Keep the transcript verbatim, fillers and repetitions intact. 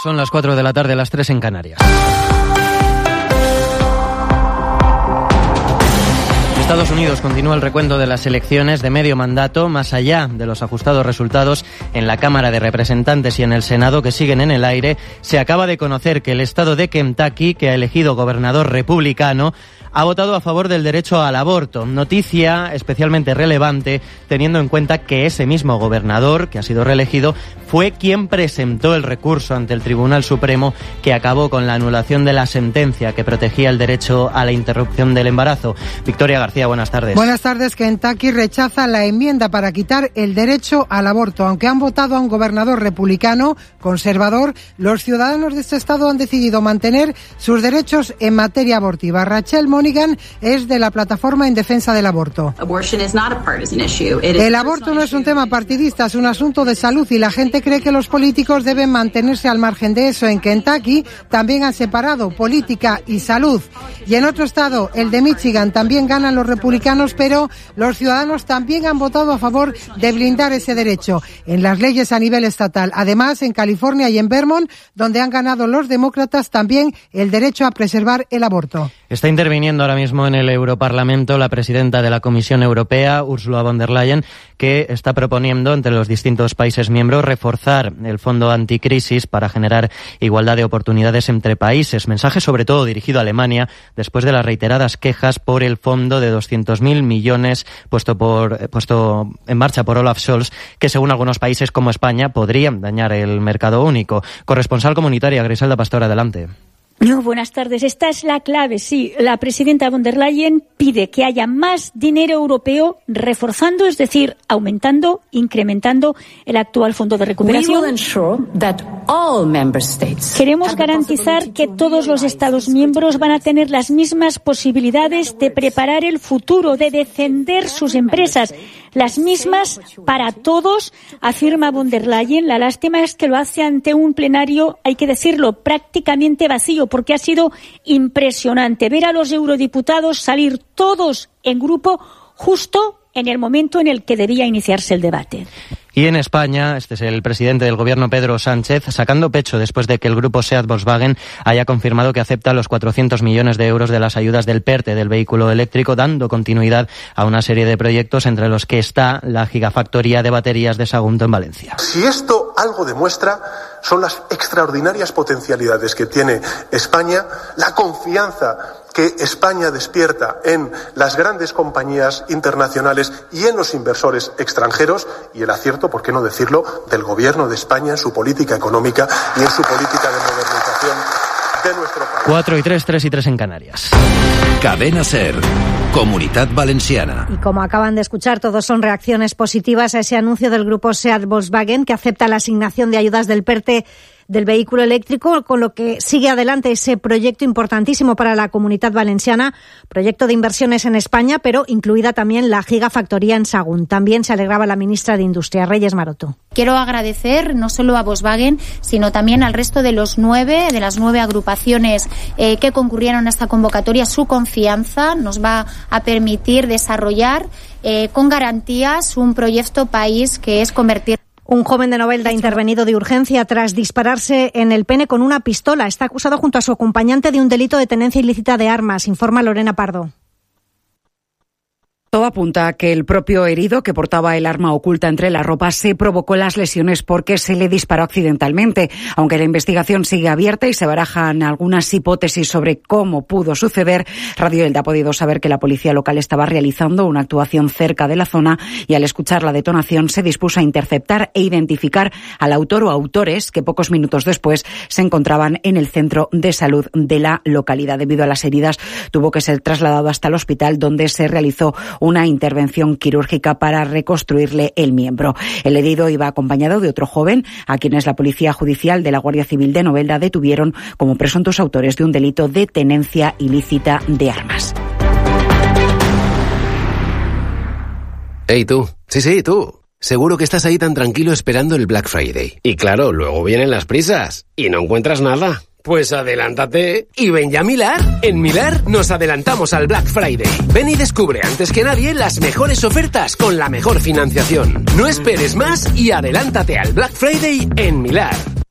Son las cuatro de la tarde, las tres en Canarias. Estados Unidos continúa el recuento de las elecciones de medio mandato, más allá de los ajustados resultados en la Cámara de Representantes y en el Senado que siguen en el aire. Se acaba de conocer que el estado de Kentucky, que ha elegido gobernador republicano, ha votado a favor del derecho al aborto. Noticia especialmente relevante teniendo en cuenta que ese mismo gobernador, que ha sido reelegido, fue quien presentó el recurso ante el Tribunal Supremo que acabó con la anulación de la sentencia que protegía el derecho a la interrupción del embarazo. Victoria García, buenas tardes. Buenas tardes. Kentucky rechaza la enmienda para quitar el derecho al aborto. Aunque han votado a un gobernador republicano conservador, los ciudadanos de este estado han decidido mantener sus derechos en materia abortiva. Rachel Monaghan es de la Plataforma en Defensa del Aborto. El aborto no es un tema partidista, es un asunto de salud y la gente cree que los políticos deben mantenerse al margen de eso. En Kentucky también han separado política y salud. Y en otro estado, el de Michigan, también ganan los republicanos, pero los ciudadanos también han votado a favor de blindar ese derecho en las leyes a nivel estatal. Además, en California y en Vermont, donde han ganado los demócratas, también el derecho a preservar el aborto. Está interviniendo ahora mismo en el Europarlamento la presidenta de la Comisión Europea, Ursula von der Leyen, que está proponiendo entre los distintos países miembros reforzar el fondo anticrisis para generar igualdad de oportunidades entre países. Mensaje sobre todo dirigido a Alemania después de las reiteradas quejas por el fondo de doscientos mil millones puesto, por, puesto en marcha por Olaf Scholz, que según algunos países como España podrían dañar el mercado único. Corresponsal comunitaria, Griselda Pastor, adelante. No, buenas tardes. Esta es la clave, sí. La presidenta von der Leyen pide que haya más dinero europeo reforzando, es decir, aumentando, incrementando el actual fondo de recuperación. Queremos garantizar que todos los Estados miembros van a tener las mismas posibilidades de preparar el futuro, de defender sus empresas, las mismas para todos, afirma von der Leyen. La lástima es que lo hace ante un plenario, hay que decirlo, prácticamente vacío, porque ha sido impresionante ver a los eurodiputados salir todos en grupo justo en el momento en el que debía iniciarse el debate. Y en España, este es el presidente del gobierno, Pedro Sánchez, sacando pecho después de que el grupo SEAT Volkswagen haya confirmado que acepta los cuatrocientos millones de euros de las ayudas del PERTE del vehículo eléctrico, dando continuidad a una serie de proyectos entre los que está la gigafactoría de baterías de Sagunto en Valencia. Si esto algo demuestra son las extraordinarias potencialidades que tiene España, la confianza que España despierta en las grandes compañías internacionales y en los inversores extranjeros y el acierto, por qué no decirlo, del gobierno de España en su política económica y en su política de modernización de nuestro país. Cuatro y tres, tres y tres en Canarias. Cadena SER, Comunitat Valenciana. Y como acaban de escuchar, todos son reacciones positivas a ese anuncio del grupo SEAT Volkswagen que acepta la asignación de ayudas del PERTE del vehículo eléctrico, con lo que sigue adelante ese proyecto importantísimo para la Comunitat Valenciana, proyecto de inversiones en España, pero incluida también la gigafactoría en Sagunt. También se alegraba la ministra de Industria, Reyes Maroto. Quiero agradecer no solo a Volkswagen, sino también al resto de los nueve, de las nueve agrupaciones eh, que concurrieron a esta convocatoria. Su confianza nos va a permitir desarrollar eh, con garantías un proyecto país que es convertir. Un joven de Novelda ha intervenido de urgencia tras dispararse en el pene con una pistola. Está acusado junto a su acompañante de un delito de tenencia ilícita de armas, informa Lorena Pardo. Todo apunta a que el propio herido, que portaba el arma oculta entre la ropa, se provocó las lesiones porque se le disparó accidentalmente. Aunque la investigación sigue abierta y se barajan algunas hipótesis sobre cómo pudo suceder, Radio Elda ha podido saber que la policía local estaba realizando una actuación cerca de la zona y al escuchar la detonación se dispuso a interceptar e identificar al autor o autores que pocos minutos después se encontraban en el centro de salud de la localidad. Debido a las heridas, tuvo que ser trasladado hasta el hospital donde se realizó una intervención quirúrgica para reconstruirle el miembro. El herido iba acompañado de otro joven, a quienes la Policía Judicial de la Guardia Civil de Novelda detuvieron como presuntos autores de un delito de tenencia ilícita de armas. Hey, tú. Sí, sí, tú. Seguro que estás ahí tan tranquilo esperando el Black Friday. Y claro, luego vienen las prisas y no encuentras nada. Pues adelántate y ven ya a Milar. En Milar nos adelantamos al Black Friday. Ven y descubre antes que nadie las mejores ofertas con la mejor financiación. No esperes más y adelántate al Black Friday en Milar.